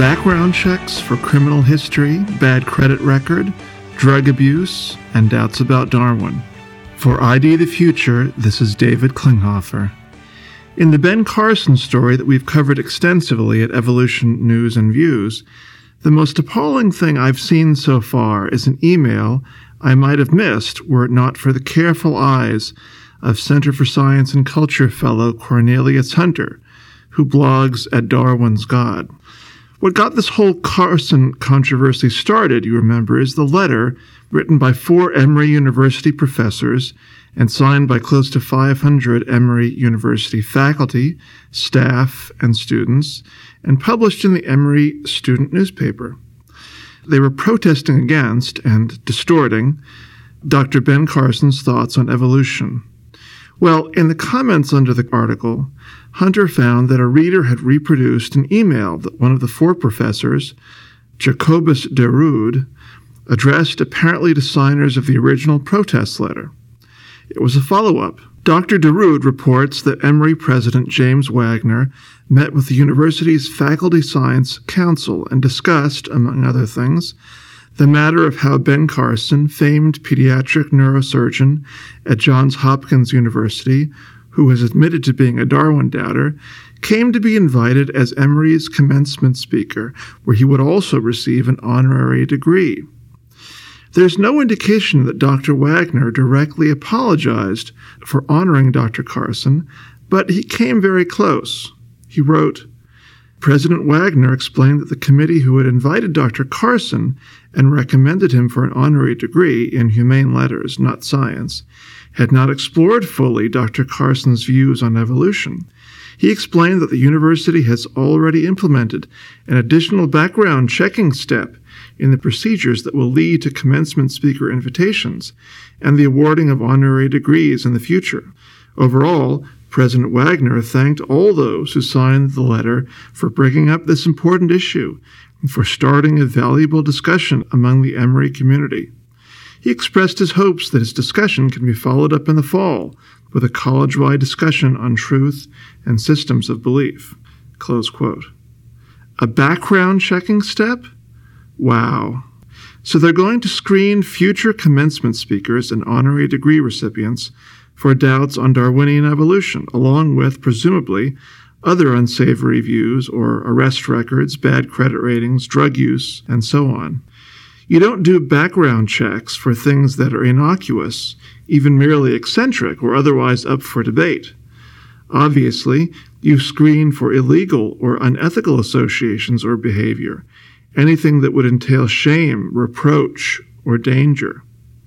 background checks for criminal history, bad credit record, drug abuse, and doubts about Darwin. For ID the Future, this is David Klinghoffer. In the Ben Carson story that we've covered extensively at Evolution News and Views, the most appalling thing I've seen so far is an email I might have missed were it not for the careful eyes of Center for Science and Culture fellow Cornelius Hunter, who blogs at Darwin's God. What got this whole Carson controversy started, you remember, is the letter written by 4 Emory University professors and signed by close to 500 Emory University faculty, staff, and students, and published in the Emory student newspaper. They were protesting against and distorting Dr. Ben Carson's thoughts on evolution. Well, in the comments under the article, Hunter found that a reader had reproduced an email that one of the 4 professors, Jacobus de Rood, addressed apparently to signers of the original protest letter. It was a follow-up. Dr. de Rood reports that Emory President James Wagner met with the university's Faculty Science Council and discussed, among other things, the matter of how Ben Carson, famed pediatric neurosurgeon at Johns Hopkins University, who was admitted to being a Darwin doubter, came to be invited as Emory's commencement speaker, where he would also receive an honorary degree. There's no indication that Dr. Wagner directly apologized for honoring Dr. Carson, but he came very close. He wrote, President Wagner explained that the committee who had invited Dr. Carson and recommended him for an honorary degree in humane letters, not science, had not explored fully Dr. Carson's views on evolution. He explained that the university has already implemented an additional background checking step in the procedures that will lead to commencement speaker invitations and the awarding of honorary degrees in the future. Overall, President Wagner thanked all those who signed the letter for bringing up this important issue and for starting a valuable discussion among the Emory community. He expressed his hopes that his discussion can be followed up in the fall with a college-wide discussion on truth and systems of belief. Close quote. A background checking step? Wow. So they're going to screen future commencement speakers and honorary degree recipients for doubts on Darwinian evolution, along with, presumably, other unsavory views or arrest records, bad credit ratings, drug use, and so on. You don't do background checks for things that are innocuous, even merely eccentric or otherwise up for debate. Obviously, you screen for illegal or unethical associations or behavior, anything that would entail shame, reproach, or danger.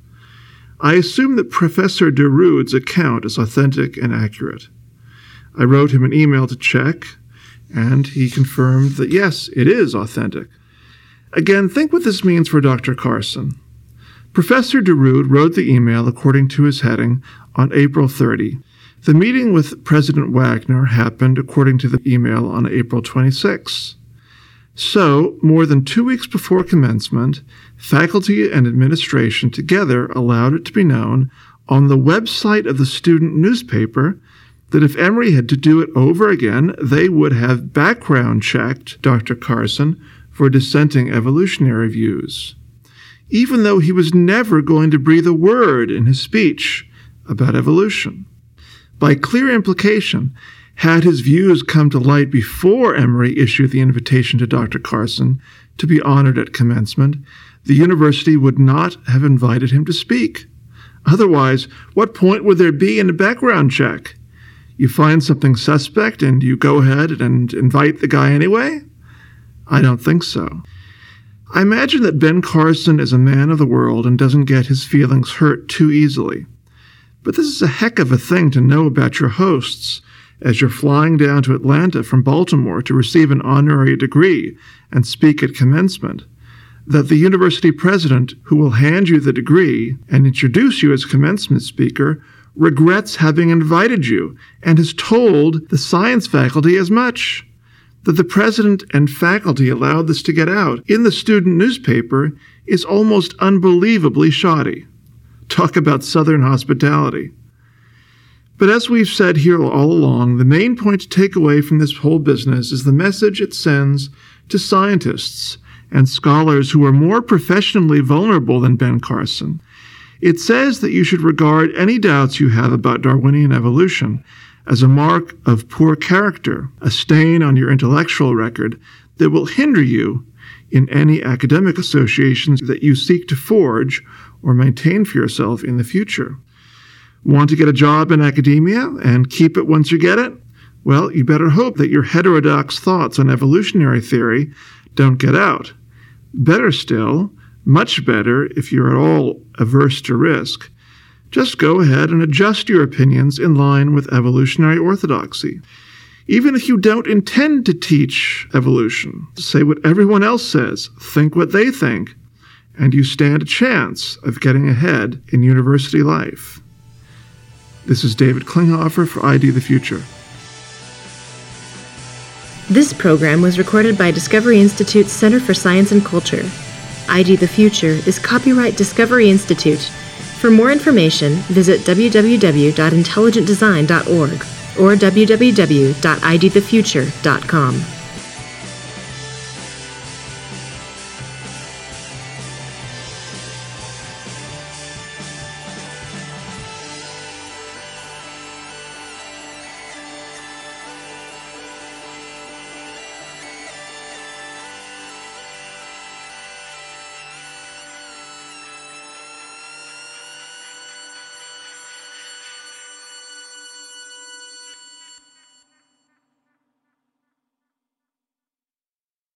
I assume that Professor de Rood's account is authentic and accurate. I wrote him an email to check, and he confirmed that yes, it is authentic. Again, think what this means for Dr. Carson. Professor de Rood wrote the email according to his heading on April 30. The meeting with President Wagner happened according to the email on April 26. So, more than 2 weeks before commencement, faculty and administration together allowed it to be known on the website of the student newspaper that if Emory had to do it over again, they would have background checked Dr. Carson for dissenting evolutionary views, even though he was never going to breathe a word in his speech about evolution. By clear implication, had his views come to light before Emory issued the invitation to Dr. Carson to be honored at commencement, the university would not have invited him to speak. Otherwise, what point would there be in a background check? You find something suspect and you go ahead and invite the guy anyway? I don't think so. I imagine that Ben Carson is a man of the world and doesn't get his feelings hurt too easily. But this is a heck of a thing to know about your hosts as you're flying down to Atlanta from Baltimore to receive an honorary degree and speak at commencement, that the university president who will hand you the degree and introduce you as commencement speaker regrets having invited you and has told the science faculty as much. That the president and faculty allowed this to get out in the student newspaper is almost unbelievably shoddy. Talk about Southern hospitality. But as we've said here all along, the main point to take away from this whole business is the message it sends to scientists and scholars who are more professionally vulnerable than Ben Carson. It says that you should regard any doubts you have about Darwinian evolution as a mark of poor character, a stain on your intellectual record that will hinder you in any academic associations that you seek to forge or maintain for yourself in the future. Want to get a job in academia and keep it once you get it? Well, you better hope that your heterodox thoughts on evolutionary theory don't get out. Better still, much better if you're at all averse to risk, just go ahead and adjust your opinions in line with evolutionary orthodoxy. Even if you don't intend to teach evolution, say what everyone else says, think what they think, and you stand a chance of getting ahead in university life. This is David Klinghoffer for ID the Future. This program was recorded by Discovery Institute's Center for Science and Culture. ID the Future is copyright Discovery Institute. For more information, visit www.intelligentdesign.org or www.idthefuture.com.